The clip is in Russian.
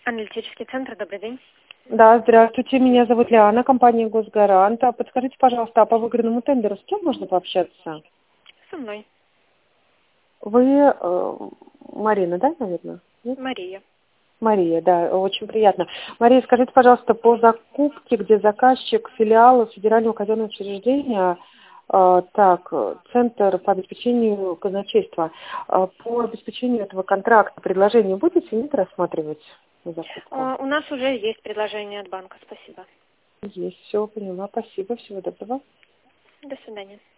Аналитический центр, добрый день. Да, здравствуйте, меня зовут Лиана, компания «Госгарант». Подскажите, пожалуйста, а по выигранному тендеру с кем можно пообщаться? Со мной. Вы Марина, да, наверное? Нет? Мария. Мария, да, очень приятно. Мария, скажите, пожалуйста, по закупке, где заказчик филиала федерального казенного учреждения, Центр по обеспечению казначейства, по обеспечению этого контракта предложение будете, нет, рассматривать на закупку? У нас уже есть предложение от банка, спасибо. Есть, все, поняла, спасибо, всего доброго. До свидания.